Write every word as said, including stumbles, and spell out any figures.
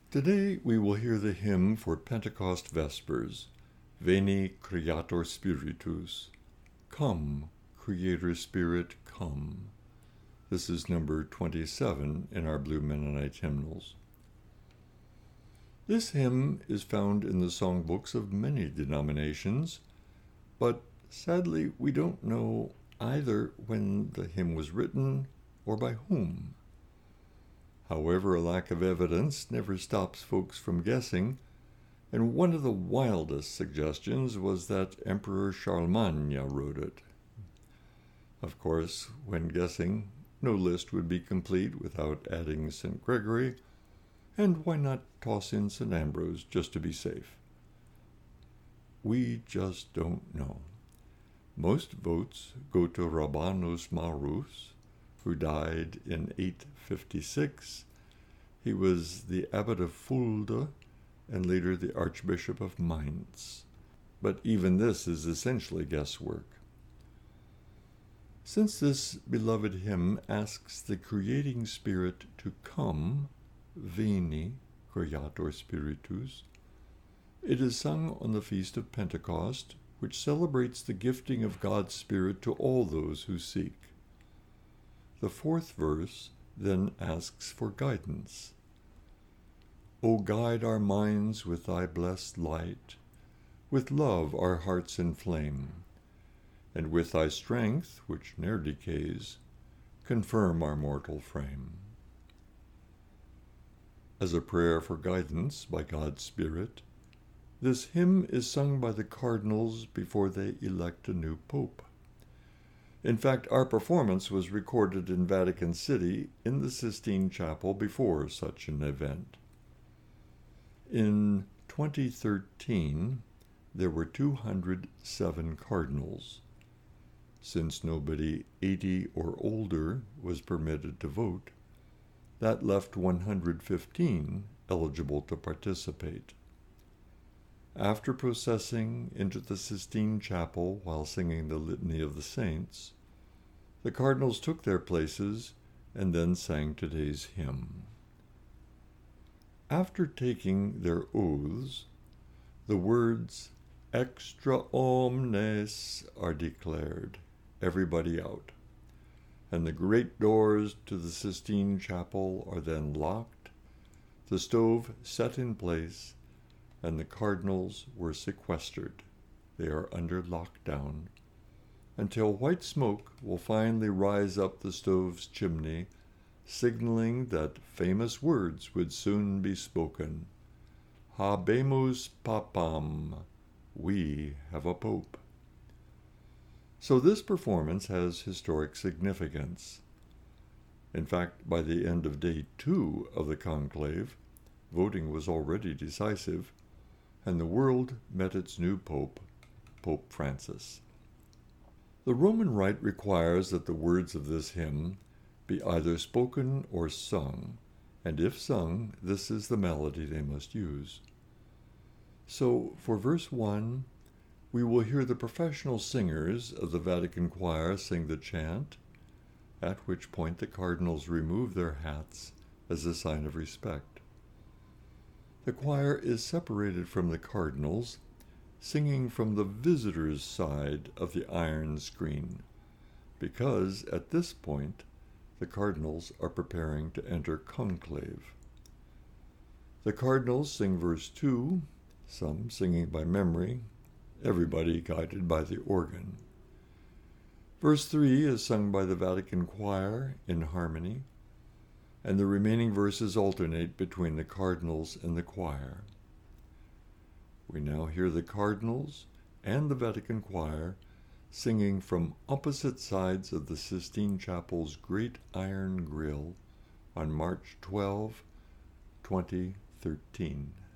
Today we will hear the hymn for Pentecost Vespers, Veni Creator Spiritus. Come, Creator Spirit, come. This is number twenty-seven in our Blue Mennonite hymnals. This hymn is found in the songbooks of many denominations, but sadly we don't know either when the hymn was written or by whom. However, a lack of evidence never stops folks from guessing, and one of the wildest suggestions was that Emperor Charlemagne wrote it. Of course, when guessing, no list would be complete without adding Saint Gregory, and why not toss in Saint Ambrose just to be safe? We just don't know. Most votes go to Rabanus Maurus, who died in eight fifty-six. He was the abbot of Fulda and later the Archbishop of Mainz. But even this is essentially guesswork. Since this beloved hymn asks the creating spirit to come, Veni Creator Spiritus, it is sung on the Feast of Pentecost, which celebrates the gifting of God's Spirit to all those who seek. The fourth verse then asks for guidance. O guide our minds with thy blessed light, with love our hearts inflame, and with thy strength, which ne'er decays, confirm our mortal frame. As a prayer for guidance by God's Spirit, this hymn is sung by the cardinals before they elect a new pope. In fact, our performance was recorded in Vatican City in the Sistine Chapel before such an event. In twenty thirteen, there were two hundred seven cardinals. Since nobody eighty or older was permitted to vote, that left one hundred fifteen eligible to participate. After processing into the Sistine Chapel while singing the Litany of the Saints, the cardinals took their places and then sang today's hymn. After taking their oaths, the words extra omnes are declared, everybody out, and the great doors to the Sistine Chapel are then locked, the stove set in place, and the cardinals were sequestered. They are under lockdown, until white smoke will finally rise up the stove's chimney, signaling that famous words would soon be spoken. Habemus papam, we have a pope. So this performance has historic significance. In fact, by the end of day two of the conclave, voting was already decisive, and the world met its new pope, Pope Francis. The Roman Rite requires that the words of this hymn be either spoken or sung, and if sung, this is the melody they must use. So, for verse one, we will hear the professional singers of the Vatican choir sing the chant, at which point the cardinals remove their hats as a sign of respect. The choir is separated from the cardinals, singing from the visitors' side of the iron screen, because at this point the cardinals are preparing to enter conclave. The cardinals sing verse two, some singing by memory, everybody guided by the organ. Verse three is sung by the Vatican choir in harmony, and the remaining verses alternate between the cardinals and the choir. We now hear the cardinals and the Vatican choir singing from opposite sides of the Sistine Chapel's great iron grille on March twelfth, twenty thirteen.